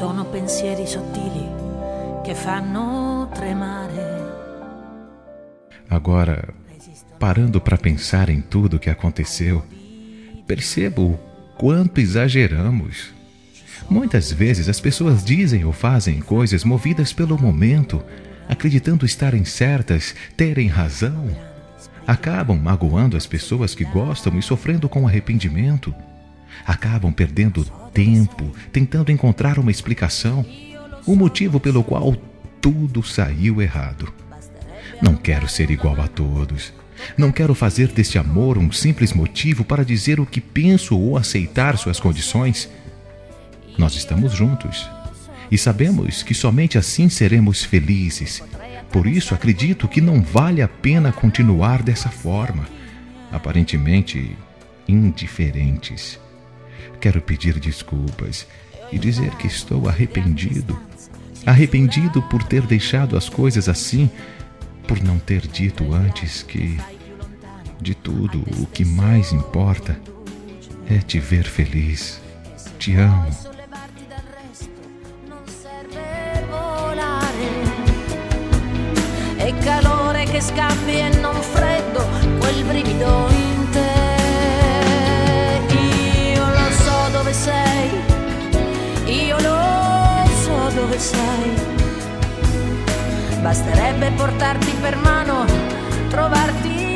sono pensieri sottili che fanno tremare. Agora, parando para pensar em tudo que aconteceu, percebo o quanto exageramos. Muitas vezes as pessoas dizem ou fazem coisas movidas pelo momento, acreditando estarem certas, terem razão. Acabam magoando as pessoas que gostam e sofrendo com arrependimento. Acabam perdendo tempo tentando encontrar uma explicação, o motivo pelo qual tudo saiu errado. Não quero ser igual a todos. Não quero fazer deste amor um simples motivo para dizer o que penso ou aceitar suas condições. Nós estamos juntos e sabemos que somente assim seremos felizes. Por isso acredito que não vale a pena continuar dessa forma, aparentemente indiferentes. Quero pedir desculpas e dizer que estou arrependido. Arrependido por ter deixado as coisas assim, por não ter dito antes que, de tudo, o que mais importa é te ver feliz. Te amo. E calore che scambi e non freddo, quel brivido in te. Io lo so dove sei, io lo so dove sei. Basterebbe portarti per mano, trovarti